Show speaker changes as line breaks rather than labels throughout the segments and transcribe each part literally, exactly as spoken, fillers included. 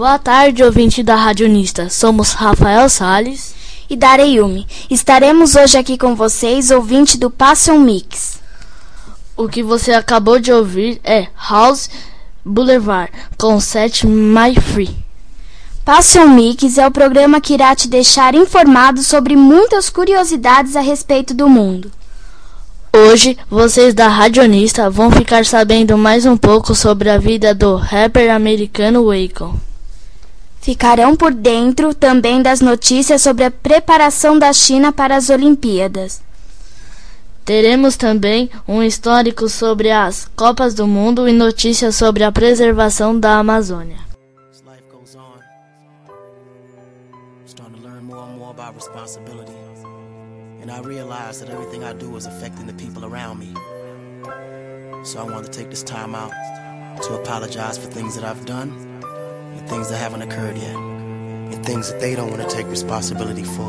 Boa tarde, ouvinte da Radionista. Somos Rafael Salles
e Dareyumi. Estaremos hoje aqui com vocês, ouvinte do Passion Mix.
O que você acabou de ouvir é House Boulevard, com Set My Free.
Passion Mix é o programa que irá te deixar informado sobre muitas curiosidades a respeito do mundo.
Hoje, vocês da Radionista vão ficar sabendo mais um pouco sobre a vida do rapper americano Akon.
Ficarão por dentro também das notícias sobre a preparação da China para as Olimpíadas.
Teremos também um histórico sobre as Copas do Mundo e notícias sobre a preservação da Amazônia.
And I realize that everything I do is affecting the people around me. So I want to take this time out to apologize for things that I've done and things that haven't occurred yet and things that they don't want to take responsibility for.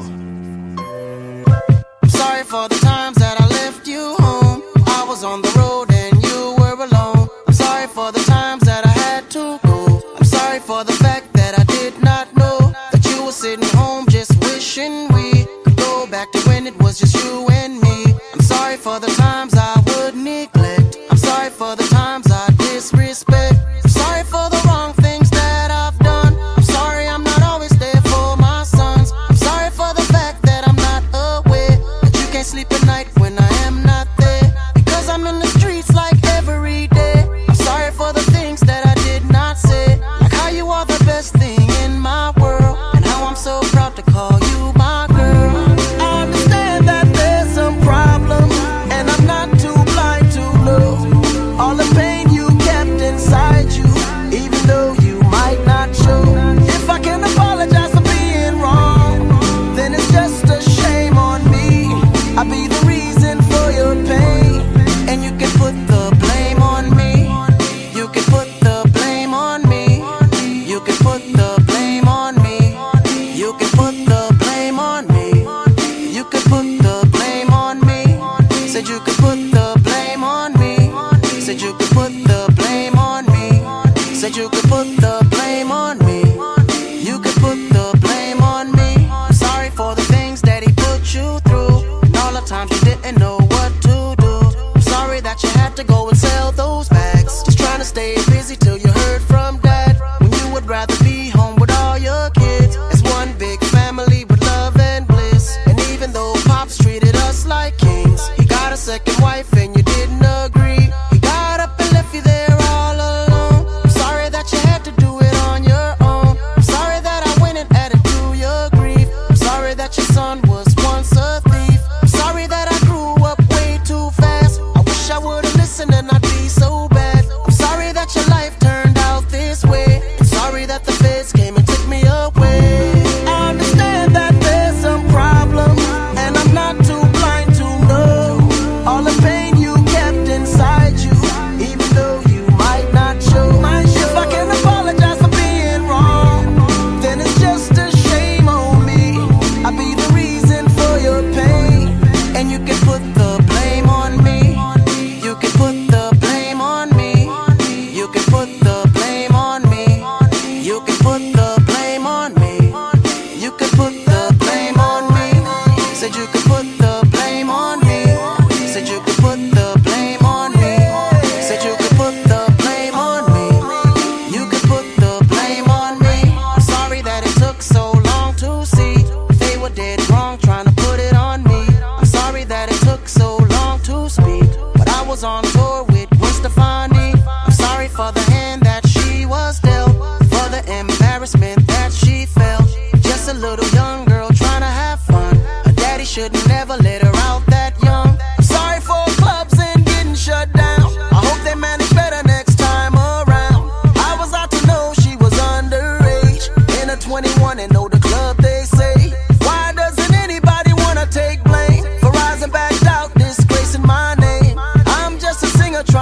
I'm sorry for the times that I left you home. I was on the road and you were alone. I'm sorry for the times that I had to go. I'm sorry for the fact that I did not know that you were sitting home just wishing we could go back to when it was just you and me. I'm sorry for the times I would neglect. I'm sorry for the times I disrespect. I'm sorry for the wrong things that I've done. I'm sorry I'm not always there for my sons. I'm sorry for the fact that I'm not aware that you can't sleep at night when I am not there, because I'm in the streets like every day. I'm sorry for the things that I did not say, like how you are the best thing in my world and how I'm so proud to call you my girl. I understand that there's some problems and I'm not too blind to know all the pain you kept inside you, even though you might not show. If I can apologize for being wrong, then it's just a shame on me. I'll be the reason for your pain, and you can put the blame on me. You can put the blame on me. You can put the blame on me. You can put the blame on me. You can put the blame on me. Said you could put the blame on me. Said you could put the blame on me. Said you could put the blame on me. You could put the blame on me. I'm sorry for the things that he put you through and all the times you didn't know what to do. I'm sorry that you had to go and sell those bags, just trying to stay busy till you heard from dad, when you would rather be home with all your kids as one big family with love and bliss. And even though Pops treated us like kings, he got a second wife and you didn't agree. He got up and left you there all alone. I'm sorry that you had to do it on your own. I'm sorry that I went and added to your grief. I'm sorry that your son was once a thief. I'm sorry that I grew up way too fast. I wish I would've listened and I'd be so bad. I'm sorry that your life turned out this way. I'm sorry that the feds came and took me away. I understand that there's some problem, and I'm not too blind to know all the pain you kept inside you, even though you might not show. If I can apologize for being wrong, then it's just a shame on me. I'll be the reason for your pain, and you can put the blame on me. You can put the blame on me. You can put the blame on me. You can put the blame on me. You can put the blame on me. Said you could put the blame on me. Said you could put the blame on me. Said you could put the blame on me. You could put the blame on me. I'm sorry that it took so long to see they were dead wrong trying to put it on me. I'm sorry that it took so long to speak, but I was on tour with Gwen Stefani. I'm sorry for the hand that she was dealt, for the embarrassment that she felt. Just a little young girl trying to have fun. Her daddy should never let her out that young. I'm sorry for clubs and getting shut down. I hope they manage better next time around. I was out to know she was underage, in a twenty-one and know the club they say. Why doesn't anybody wanna take blame for rising back out, disgracing my name? I'm just a singer trying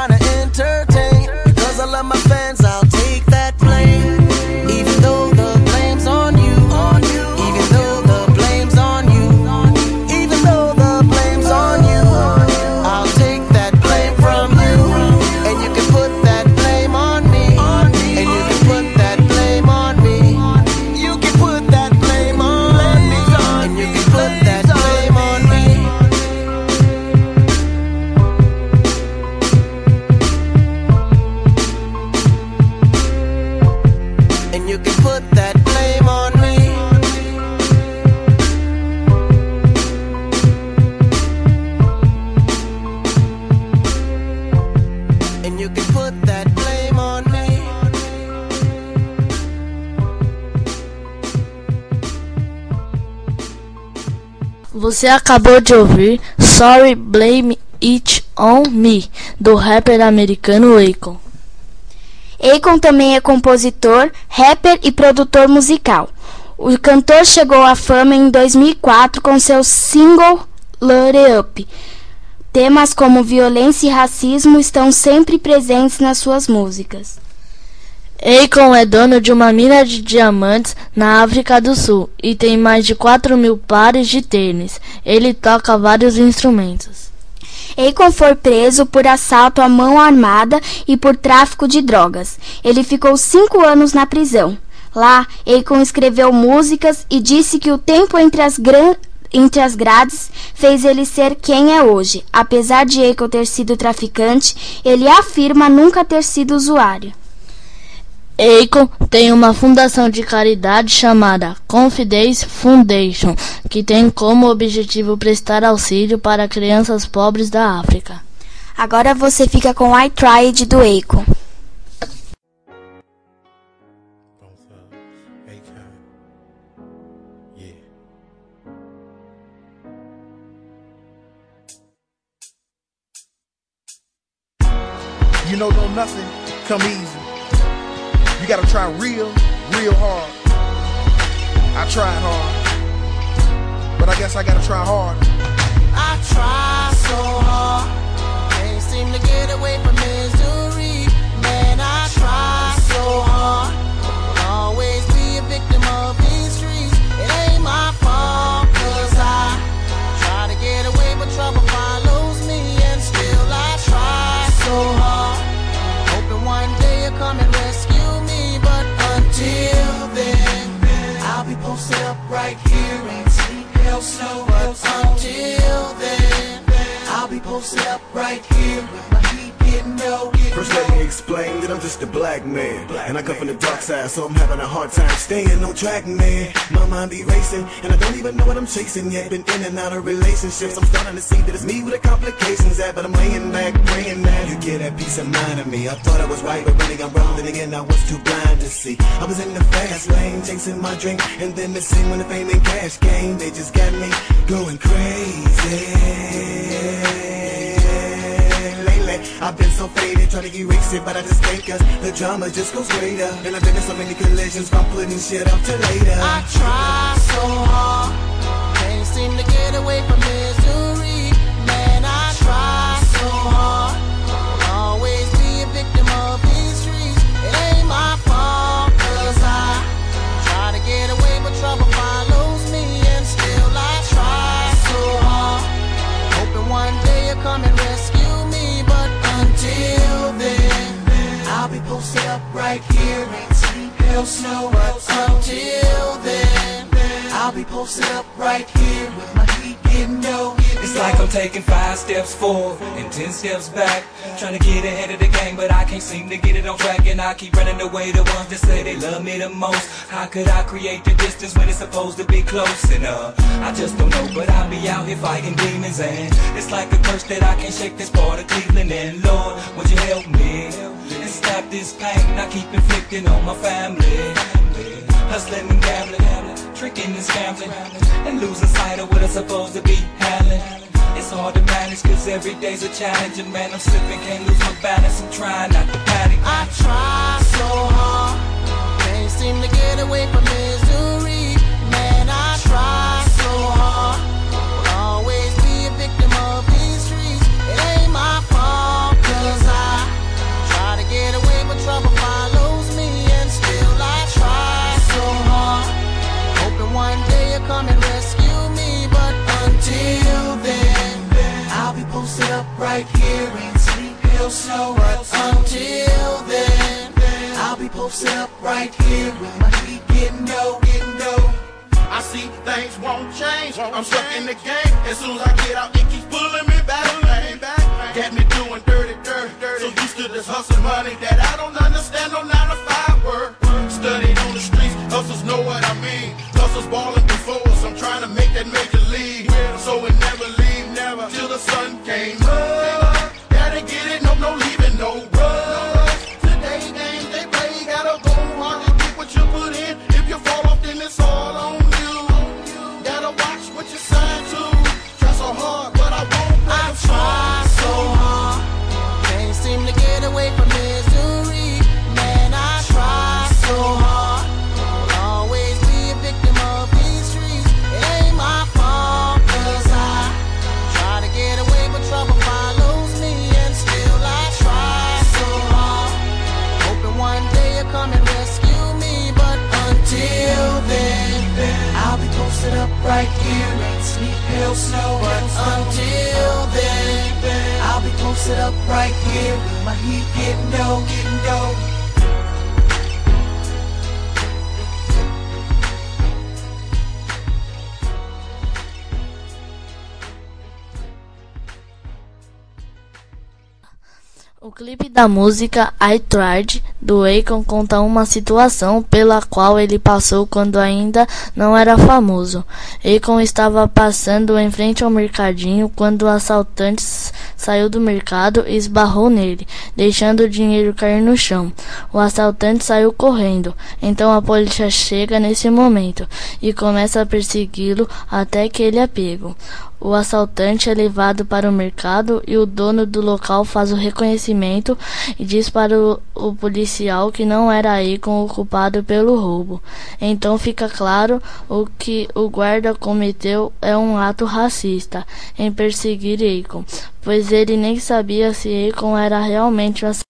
and you can put that blame on me.
Você acabou de ouvir Sorry Blame It On Me, do rapper americano Akon.
Akon também é compositor, rapper e produtor musical. O cantor chegou à fama em dois mil e quatro com seu single Load It Up. Temas como violência e racismo estão sempre presentes nas suas músicas.
Akon é dono de uma mina de diamantes na África do Sul e tem mais de quatro mil pares de tênis. Ele toca vários instrumentos.
Akon foi preso por assalto à mão armada e por tráfico de drogas. Ele ficou cinco anos na prisão. Lá, Akon escreveu músicas e disse que o tempo entre as, gran... entre as grades fez ele ser quem é hoje. Apesar de Akon ter sido traficante, ele afirma nunca ter sido usuário.
Akon tem uma fundação de caridade chamada Confidence Foundation, que tem como objetivo prestar auxílio para crianças pobres da África.
Agora você fica com I Tried do Akon.
You know, don't nothing come easy. You gotta try real, real hard. I tried hard, but I guess I gotta try hard.
I try so hard, can't seem to get away from misery. Man, I try so hard, will always be a victim of these streets. It ain't my fault, cause I try to get away, but trouble follows me. And still I try so hard, hoping one day you'll come and rescue. Until then, I'll be posted up right here and sleep hell snow. But until then, I'll be posted up right here with my heat getting low.
First let me explain that I'm just a black man, and I come from the dark side, so I'm having a hard time staying on track, man. My mind be racing, and I don't even know what I'm chasing yet. Been in and out of relationships, I'm starting to see that it's me with the complications at. But I'm laying back, praying that you get that peace of mind of me. I thought I was right, but really I'm wrong, then again I was too blind to see. I was in the fast lane, chasing my dream, and then the scene when the fame and cash came, they just got me going crazy. I've been so faded, trying to erase it, but I just think cause the drama just goes greater. And I've been in so many collisions, from putting shit off till later.
I try so hard, can't seem to get away from misery. Man, I try so hard, will always be a victim of these streets. It ain't my fault, cause I try to get away, but trouble follows me. And still I try so hard, hoping one day you'll come and rescue. Until then, I'll be posted up right here and sleep hell snow. But until then, I'll be posted up right here with my heat getting low.
It's like I'm taking five steps forward and ten steps back, trying to get ahead of the game, but I can't seem to get it on track. And I keep running away the ones that say they love me the most. How could I create the distance when it's supposed to be close? And uh, I just don't know, but I'll be out here fighting demons. And it's like a curse that I can't shake, this part of Cleveland. And Lord, would you help me and stop this pain I keep inflicting on my family? Hustling and gambling, tricking and scambling, and losing sight of what I'm supposed to be handling. It's hard to manage cause every day's a challenge. And man, I'm slipping, can't lose my balance, I'm trying not to panic.
I try so hard, can't seem to get away from misery. Man, I try so hard, will always be a victim of these streets. It ain't my fault, cause I try to get away, but trouble follows me. And still I try so hard, hoping one day you'll come and rescue me. But until then, I'll be posted up right here and sleep hell snow. But until then, I'll be posted up right here with my heat getting low, getting low.
I see things won't change, I'm stuck in the game. As soon as I get out, it keeps pulling me back. Got me doing dirty, dirty, dirty. So used to this hustle money that I don't understand, no nine to five work. Studied on the streets, hustles know what I mean. Hustles balling before us, I'm trying to make that major league. So it never leave, never, till the sun came up. Gotta get it, no, no leaving, no rush.
right here, my heat getting low, getting low.
O clipe da música I Tried, do Akon, conta uma situação pela qual ele passou quando ainda não era famoso. Akon estava passando em frente ao mercadinho quando o assaltante saiu do mercado e esbarrou nele, deixando o dinheiro cair no chão. O assaltante saiu correndo, então a polícia chega nesse momento e começa a persegui-lo até que ele é pego. O assaltante é levado para o mercado e o dono do local faz o reconhecimento e diz para o, o policial que não era Akon o culpado pelo roubo. Então fica claro o que o guarda cometeu é um ato racista em perseguir Akon, pois ele nem sabia se Akon era realmente o assaltante.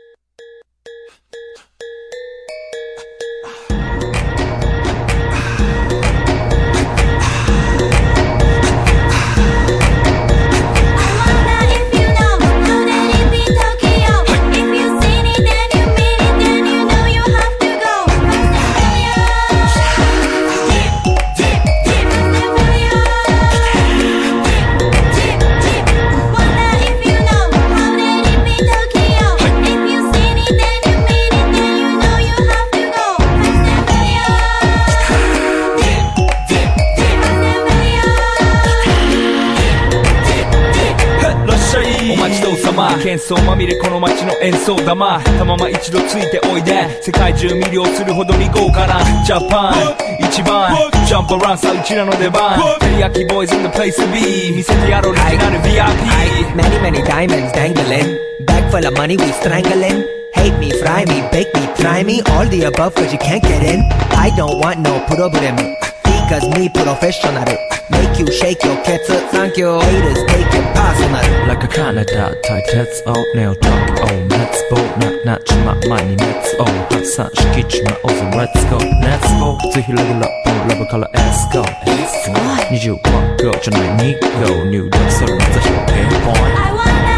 様喧騒まみれこの街の演奏玉たまま一度ついておいで世界中魅了するほどに豪華なジャパン一番ジャンプアランさうちらの出番テリヤキボーイズ in the place to be 見せてやろうオリジナル ブイアイピー
Many many diamonds dangling Bag full of money we strangling Hate me, fry me, bake me, try me All the above cause you can't get in I don't want no problem Because me professional Make you shake your cats Thank you haters take it personal
Like a Canada tight heads out Nail drop on let's go Not not my money let's go Hot sun skitch my own let's go Let's go ぜひレベルアップラブから Let's go にじゅういち号じゃないに号入力するまず表現ポイント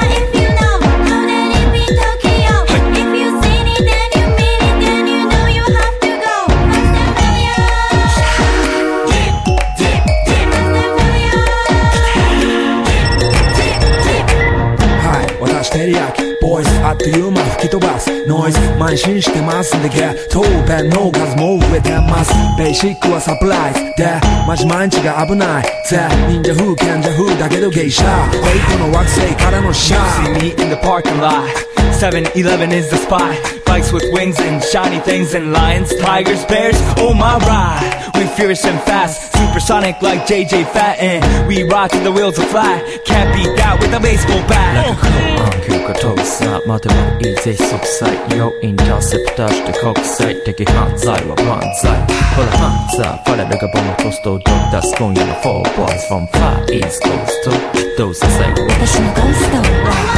テリヤキボイスあっという間吹き飛ばすノイズ慢心してますんでゲットペンの数も増えてますベーシックはサプライズでマジ毎日が危ないぜ忍者風賢者風だけどゲイシャーフェイクの惑星からのシャー
See me in the parking lot seven eleven is the spot Bikes with wings and shiny things and lions, tigers, bears, oh my ride We fierce and fast, supersonic like J J Fatten We rock till the wheels are flat Can't beat that with a baseball bat
Like a cool on 急化飛ぶさ待てばいいぜ即歳要インターセプターして国際的犯罪は万歳ほらハンザーファレルがボムコストをドッ出す今夜の four boys from far east coast どうせ最後私のゴースト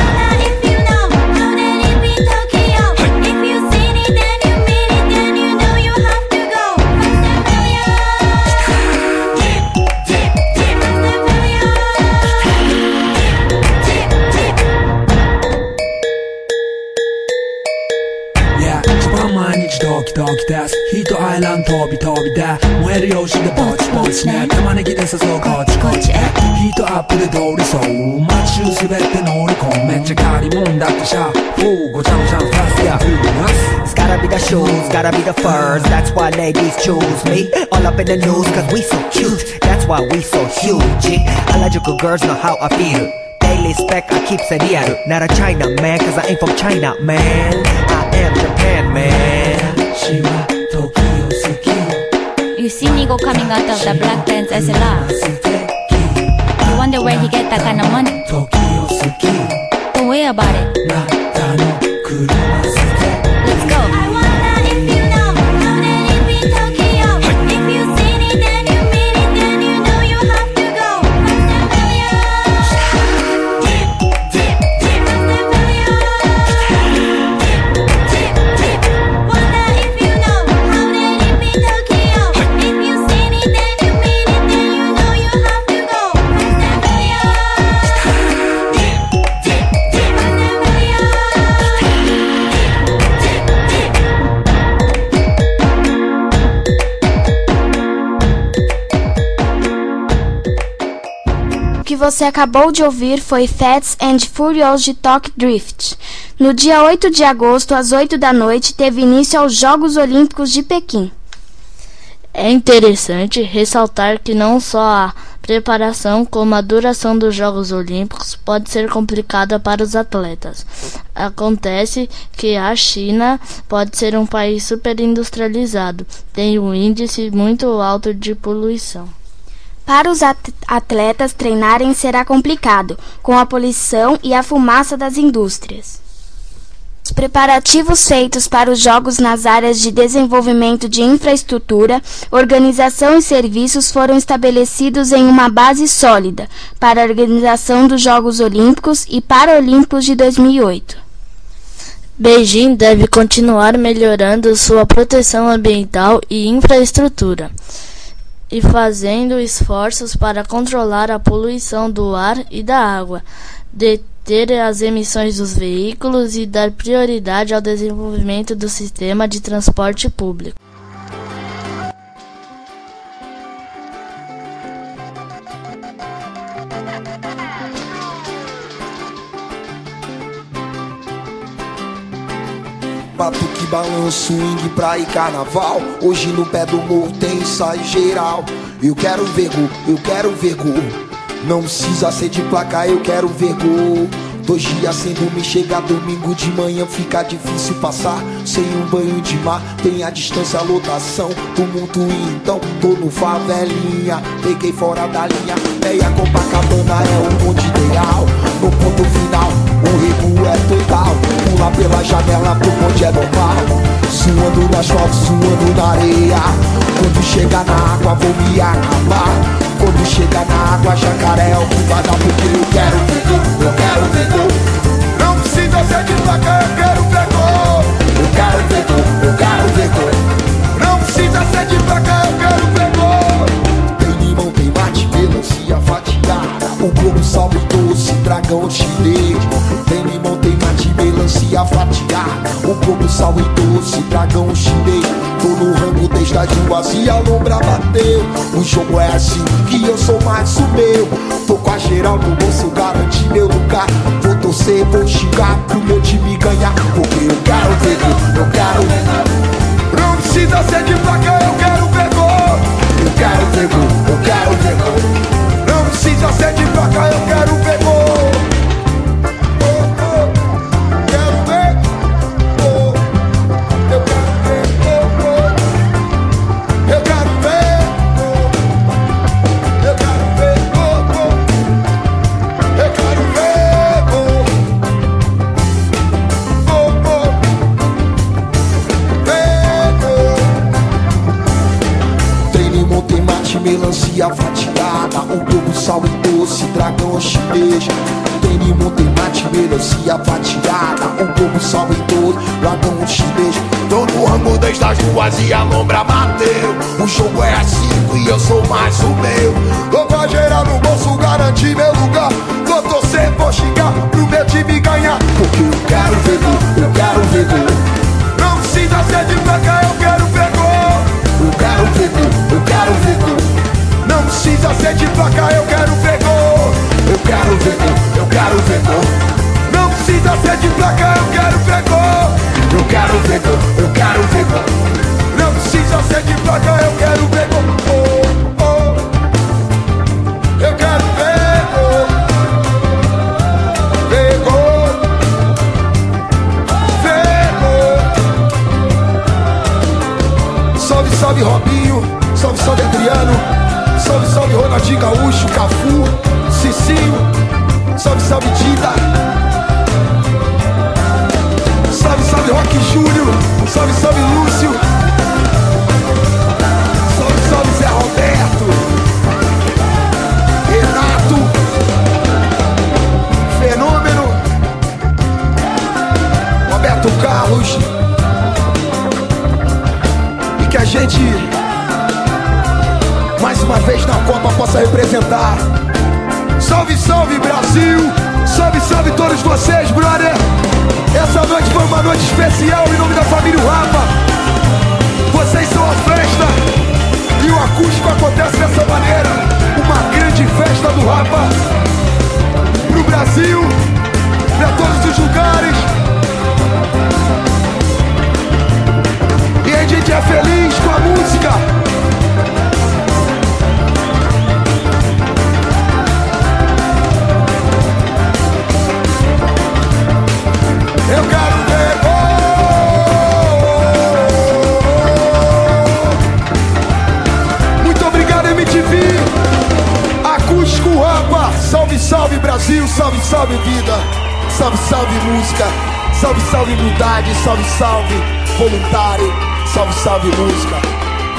ドキドキですヒートアイランド飛び飛びで燃えるよしでぼちぼちね玉ねぎで誘うこっちこっちへヒートアップで通りそう街中すべて乗り込むめっちゃ借りもんだってシャーフーごちゃごちゃファスやフーナス
It's gotta be the shoes, gotta be the furs That's why ladies choose me All up in the news cause we so cute That's why we so huge Harajuku girls know how I feel Daily spec I keep it real Not a China man cause I ain't from China man I am Japan man
You see Nigo coming out of the Black Lens S L R You wonder where he get that kind of money Don't worry about it Let's go
você acabou de ouvir foi Fast and Furious de Tokyo Drift. No dia oito de agosto, às oito da noite, teve início aos Jogos Olímpicos de Pequim.
É interessante ressaltar que não só a preparação como a duração dos Jogos Olímpicos pode ser complicada para os atletas. Acontece que a China pode ser um país superindustrializado, tem um índice muito alto de poluição.
Para os atletas treinarem será complicado, com a poluição e a fumaça das indústrias. Os preparativos feitos para os Jogos nas áreas de desenvolvimento de infraestrutura, organização e serviços foram estabelecidos em uma base sólida para a organização dos Jogos Olímpicos e Paralímpicos de dois mil e oito.
Beijing deve continuar melhorando sua proteção ambiental e infraestrutura e fazendo esforços para controlar a poluição do ar e da água, deter as emissões dos veículos e dar prioridade ao desenvolvimento do sistema de transporte público.
Batuque, balanço, swing, praia e carnaval. Hoje no pé do morro tem ensaio geral. Eu quero ver gol, eu quero ver gol. Não precisa ser de placa, eu quero ver gol. Dois dias sem dormir, chega domingo de manhã, fica difícil passar sem um banho de mar. Tem a distância, a lotação, tumulto, então tô no favelinha. Peguei fora da linha, meia Copacabana é o ponto ideal. No ponto final, o rebu é total. Pular pela janela pro ponte é normal. Suando no asfalto, suando na areia. Quando chega na água vou me acabar. Quando chega na água, jacaré é o que vai dar. Porque eu quero ver gol, eu quero ver gol. Não precisa ser de placa, eu quero ver gol. Eu quero ver gol, eu quero ver gol. Não precisa ser de placa, eu quero ver gol. Tem limão, tem mate, melancia fatiada. O bolo, sal e doce, dragão chinês. Tem limão, tem mate, melancia fatiada. O bolo, sal e doce, dragão chinês. Tô no rango desde as ruas e a lombra bateu. O jogo é assim que eu sou mais o meu. Tô com a geral no bolso, garanti meu lugar. Vou torcer, vou xingar pro meu time ganhar. Porque eu quero ver gol, eu quero ver gol. Não precisa ser de placa, eu quero ver gol. Eu quero ver gol, eu quero ver gol. Não precisa ser de placa, eu quero ver gol. Melancia fatiada, o bolo, sal e doce, dragão chinês. Tem limão, tem mate, melancia fatiada, o bolo, sal e doce, dragão chinês. Tô no ramo desde as ruas e a lombra bateu. O jogo é assim e eu sou mais o meu. Tô com a geral no bolso, garanti meu lugar. Vou torcer, vou xingar pro meu time ganhar. Porque eu quero ver gol, eu quero ver gol. Não precisa ser de placa, eu quero ver gol. Eu quero ver gol, eu quero ver gol. Não precisa ser de placa, eu quero ver gol. Eu quero ver gol, eu quero ver gol. Não precisa ser de placa, eu quero ver gol. Eu quero ver gol, eu quero ver gol. Não precisa ser de placa, eu quero ver gol. Oh, oh. Eu quero ver gol. Ver gol. Ver gol. Salve, salve Robinho. Salve, salve Adriano. Salve, salve Ronaldinho Gaúcho, Cafu, Cicinho. Salve, salve Dida. Salve, salve Roque Júnior. Salve, salve Lúcio. Salve, salve Zé Roberto. Renato. Fenômeno. Roberto Carlos. E que a gente mais uma vez na Copa possa representar. Salve, salve Brasil. Salve, salve todos vocês, brother. Essa noite foi uma noite especial em nome da família Rapa. Vocês são a festa e o acústico acontece dessa maneira. Uma grande festa do Rapa. salve, salve vida, salve, salve música, salve, salve humildade, salve, salve voluntário, salve, salve música.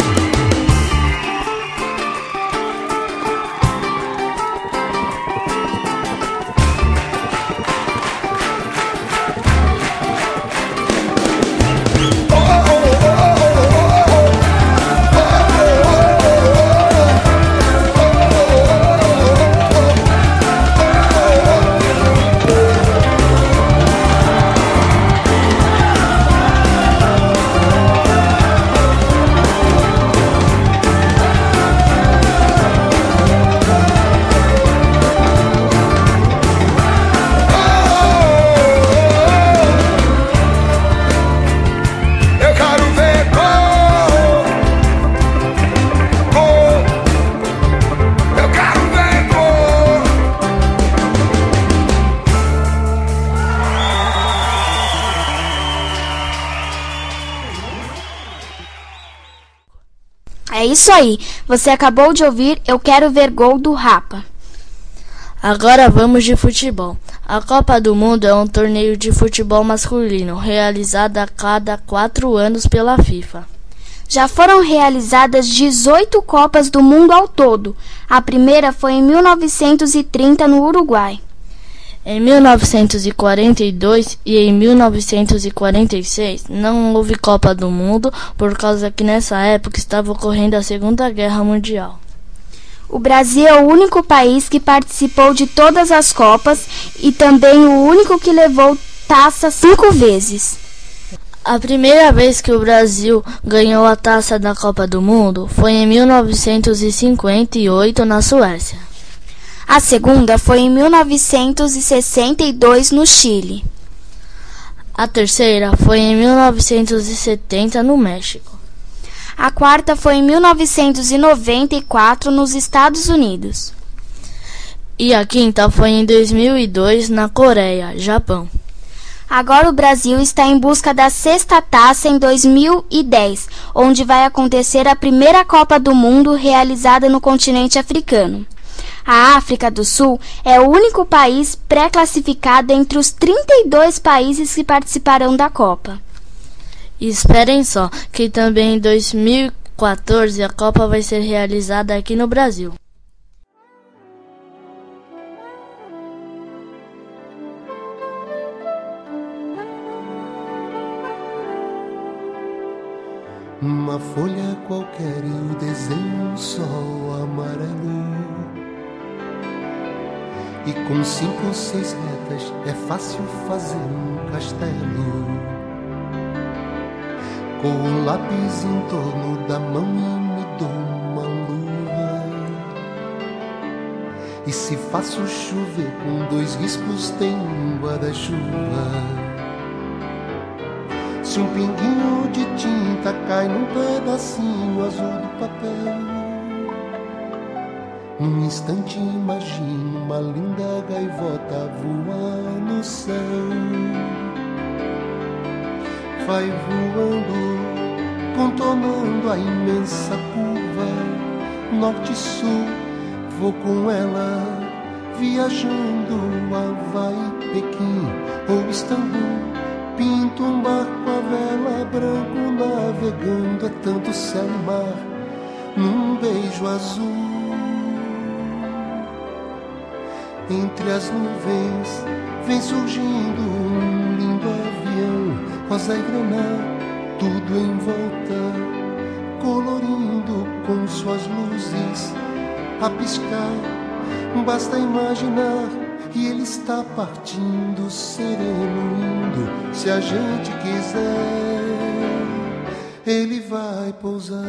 É isso aí, você acabou de ouvir Eu Quero Ver Gol do Rapa.
Agora vamos de futebol. A Copa do Mundo é um torneio de futebol masculino, realizado a cada quatro anos pela FIFA.
Já foram realizadas dezoito Copas do Mundo ao todo. A primeira foi em mil novecentos e trinta no Uruguai.
Em mil novecentos e quarenta e dois e em mil novecentos e quarenta e seis não houve Copa do Mundo por causa que nessa época estava ocorrendo a Segunda Guerra Mundial.
O Brasil é o único país que participou de todas as Copas e também o único que levou taça cinco vezes.
A primeira vez que o Brasil ganhou a taça da Copa do Mundo foi em mil novecentos e cinquenta e oito na Suécia.
A segunda foi em mil novecentos e sessenta e dois no Chile.
A terceira foi em mil novecentos e setenta no México.
A quarta foi em mil novecentos e noventa e quatro nos Estados Unidos.
E a quinta foi em dois mil e dois na Coreia, Japão.
Agora o Brasil está em busca da sexta taça em dois mil e dez, onde vai acontecer a primeira Copa do Mundo realizada no continente africano. A África do Sul é o único país pré-classificado entre os trinta e dois países que participarão da Copa.
E esperem só, que também em dois mil e quatorze a Copa vai ser realizada aqui no Brasil.
Uma folha qualquer eu desenho um sol amarelo, e com cinco ou seis retas é fácil fazer um castelo. Com o lápis em torno da mão e me dou uma luva, e se faço chover com dois riscos tem um guarda-chuva. Se um pinguinho de tinta cai num pedacinho azul do papel, num instante imagino uma linda gaivota voar no céu. Vai voando, contornando a imensa curva, norte e sul, vou com ela, viajando Havaí, Pequim ou Istambul. Pinto um barco a vela branco, navegando, é tanto céu e mar, num beijo azul. Entre as nuvens vem surgindo um lindo avião, rosa e grená, tudo em volta, colorindo com suas luzes a piscar. Basta imaginar e ele está partindo, sereno, indo. Se a gente quiser, ele vai pousar.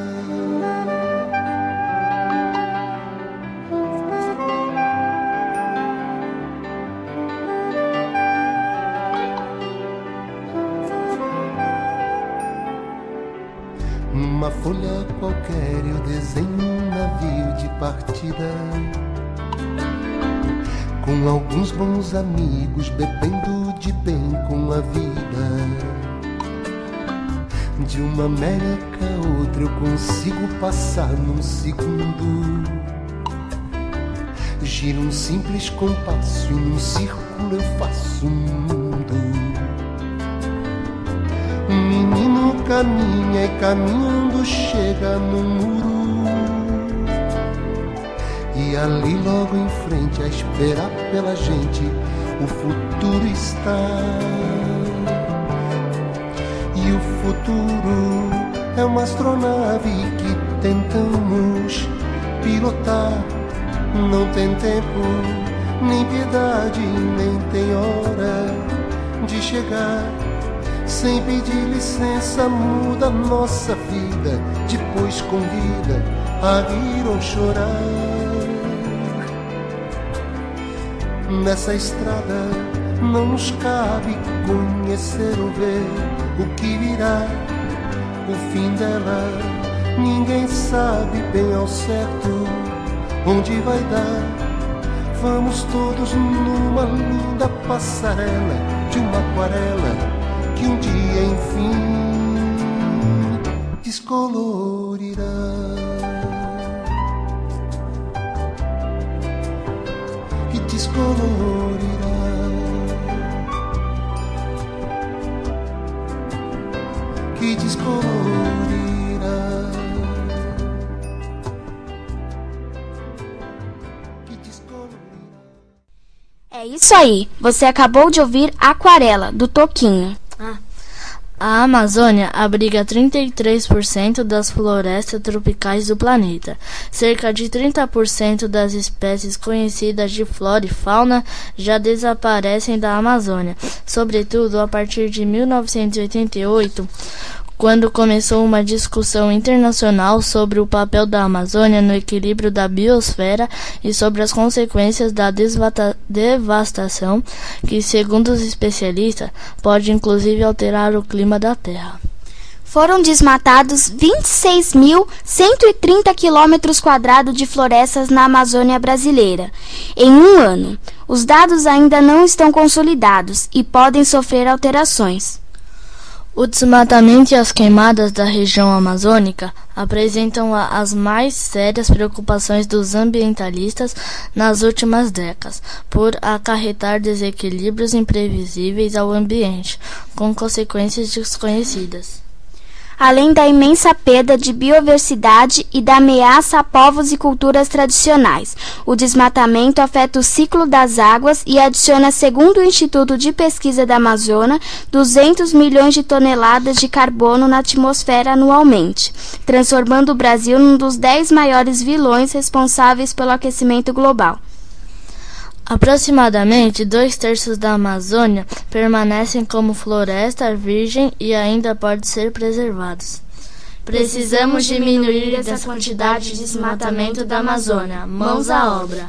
Numa folha qualquer eu desenho um navio de partida, com alguns bons amigos, bebendo de bem com a vida. De uma América a outra eu consigo passar num segundo. gira um simples compasso e num círculo eu faço um mundo. Um menino caminha e caminhando chega no muro, e ali logo em frente a esperar pela gente o futuro está. E o futuro é uma astronave que tentamos pilotar. Não tem tempo, nem piedade, nem tem hora de chegar. Sem pedir licença muda nossa vida, depois convida a rir ou chorar. Nessa estrada não nos cabe conhecer ou ver o que virá, o fim dela ninguém sabe bem ao certo onde vai dar. Vamos todos numa linda passarela de uma aquarela que um dia enfim descolorirá. Que descolorirá. Que descolorirá.
É isso aí, você acabou de ouvir Aquarela, do Toquinho.
Ah. A Amazônia abriga trinta e três por cento das florestas tropicais do planeta. Cerca de trinta por cento das espécies conhecidas de flora e fauna já desaparecem da Amazônia, sobretudo a partir de mil novecentos e oitenta e oito, quando começou uma discussão internacional sobre o papel da Amazônia no equilíbrio da biosfera e sobre as consequências da devastação, que, segundo os especialistas, pode inclusive alterar o clima da Terra.
Foram desmatados vinte e seis mil cento e trinta quilômetros quadrados de florestas na Amazônia brasileira em um ano. Os dados ainda não estão consolidados e podem sofrer alterações.
O desmatamento e as queimadas da região amazônica apresentam as mais sérias preocupações dos ambientalistas nas últimas décadas, por acarretar desequilíbrios imprevisíveis ao ambiente, com consequências desconhecidas.
Além da imensa perda de biodiversidade e da ameaça a povos e culturas tradicionais, o desmatamento afeta o ciclo das águas e adiciona, segundo o Instituto de Pesquisa da Amazônia, duzentos milhões de toneladas de carbono na atmosfera anualmente, transformando o Brasil num dos dez maiores vilões responsáveis pelo aquecimento global.
Aproximadamente dois terços da Amazônia permanecem como floresta virgem e ainda podem ser preservados. Precisamos diminuir essa quantidade de desmatamento da Amazônia. Mãos à obra.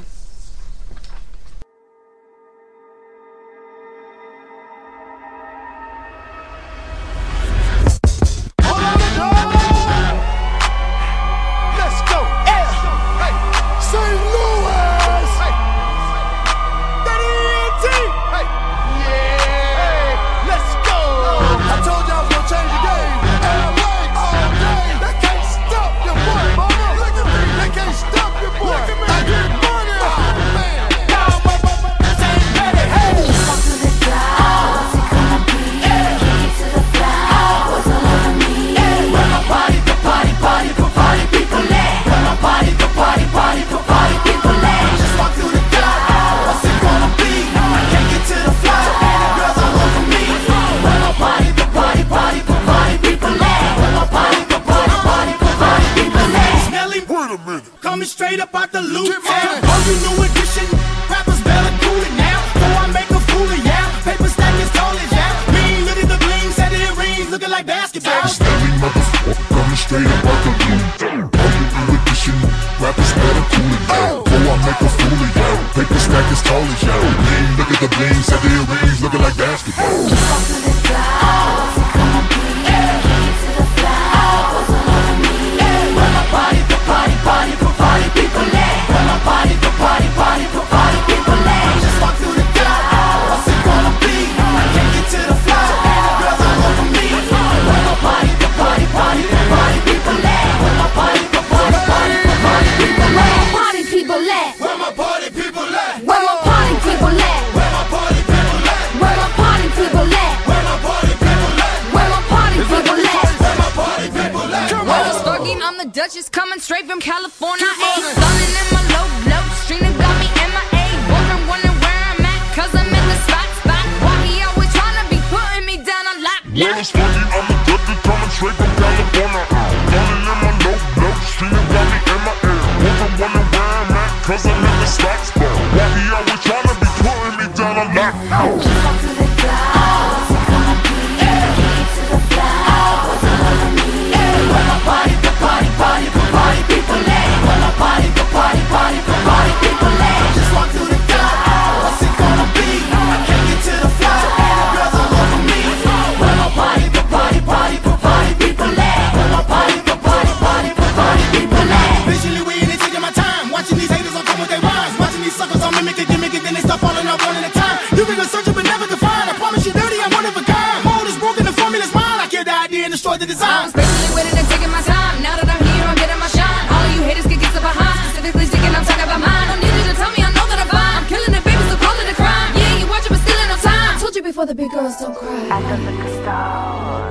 Coming straight up out the loot town. Oh, you new edition. Rappers better cool it now. Before I make a fool of ya. Paper stack as tall as ya. Mean, look at the bling, set it rings, looking like basketball.
Steady motherfucker, coming straight up out the loot town. Oh, you new edition. Rappers better cool it now. Before I make a fool of ya. Paper stack as tall as ya. Mean, look at the bling, set it rings, looking like basketball.
Where my party people
Duchess coming straight from California. Ayy, stunning in my low, low. Streamer got me M I A. Wondering, wondering where I'm at, cause I'm in the spot, spot. Why he always trying to be putting me down on lock, lock.
Well, it's funny, I'm a ducky coming straight from California. Stunning in my low, low. Streamer got me M I A. Wondering, wondering where I'm at, cause I'm in the spot, spot. Why he always trying to be putting me down on lock, lock.
Just walk to the clouds, what's it gonna be? Get to the fly, what's it gonna be? When my party, the party, party, the party people let. When my party, the party, party, the party people let.
Just walk to the clouds, what's it gonna be? I can't get to the fly, and the girls all over me.
When my party, the party, party, the party people let. When my party, the party, party, the party people let.
Visually we ain't taking my time, watching these haters all come with their rhymes, watching these suckers all mimic it, gimmick it, then they start falling off one at a time. You can go search but never can find. I promise you dirty, I'm one of a kind. Mold is broken, the formula's mine. I killed the idea and destroyed the design.
I'm spatially waiting and taking my time. Now that I'm here, I'm getting my shine. All of you haters can get so behind. Specifically sticking, I'm talking about mine. Don't need you to tell me, I know that I'm fine. I'm killing it, baby, so call it a crime. Yeah, you watching, but still ain't no time. I told you before, the big girls don't cry.
At the liquor store,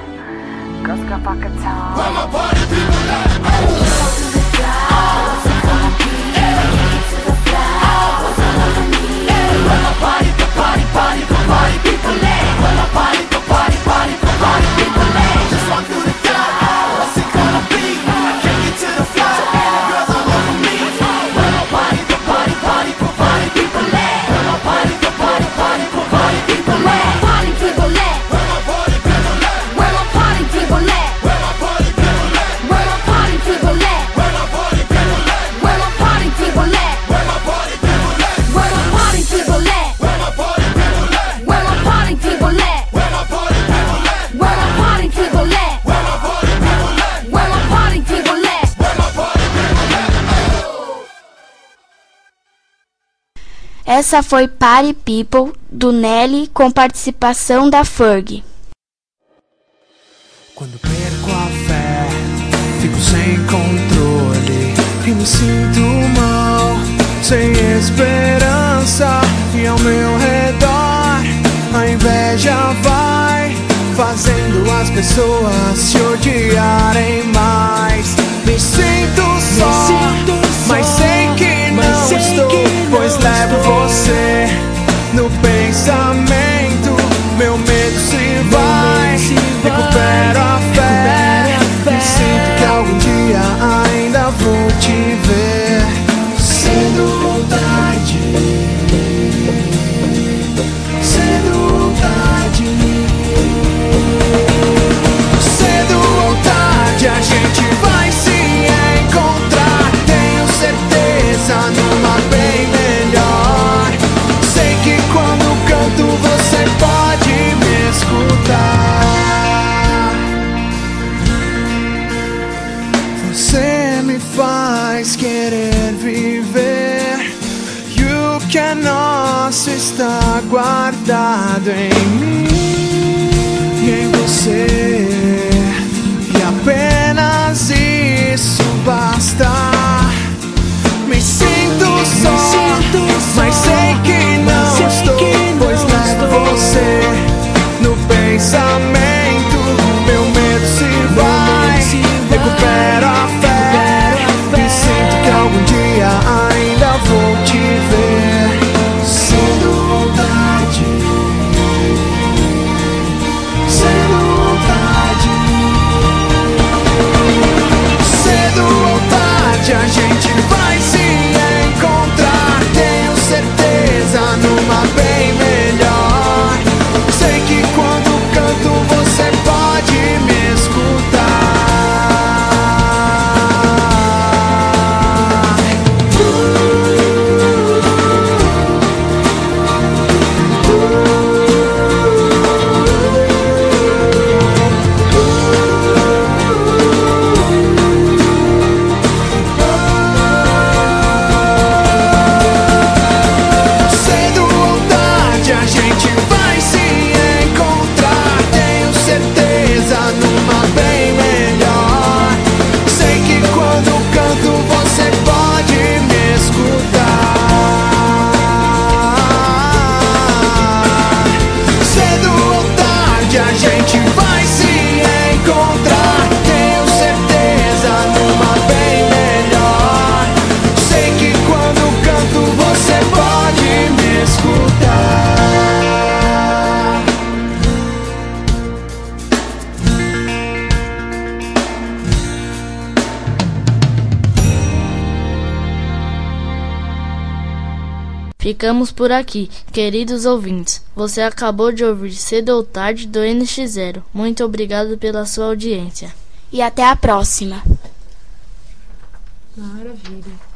girls got pocket time.
Where my party people at?
Just walk to the clouds, what's it gonna be? Get to the fly, what's it gonna be? When my party, the party, party, the party people let. When my party, the party, party, the party people let.
Just walk through the clouds, what's it gonna be? I can't get to the fly, and the girls all over me.
When my party, the party, party, the party people let. When my party, the party, party, the party people let.
Party people let.
Where my party people at?
Where my party people let.
Where my party people at?
Where my party people let.
Where my party people at?
Where my party people let.
Where my party people at?
Where my party people let.
Where my party people at?
Where my party people let.
Where my party people at?
Where my party people let.
Where my party people at?
Where my party people let.
Where my party people at?
Essa foi Party People, do Nelly, com participação da Ferg.
Quando perco a fé, fico sem controle e me sinto mal, sem esperança. E ao meu redor a inveja vai fazendo as pessoas se odiarem mais. Me sinto só, mas sei que não estou, pois levo você no pensamento. Meu medo se vai, recupero a fé. E sinto que algum dia ainda vou te ver. Cedo ou tarde, cedo ou tarde, cedo ou tarde a gente vai se encontrar. Tenho certeza, numa bem melhor. Sei que quando canto você pode me escutar. Você me faz querer viver, e o que é nosso está guardado em mim e em você, e apenas isso basta. Me sinto só, mas sei que não estou, pois levo você no pensamento. Meu medo se vai, recupero a fé, e sinto que algum dia ainda vou te ver. Cedo ou tarde,
Ficamos por aqui, queridos ouvintes. Você acabou de ouvir Cedo ou Tarde do N X zero. Muito obrigado pela sua audiência.
E até a próxima.
Maravilha.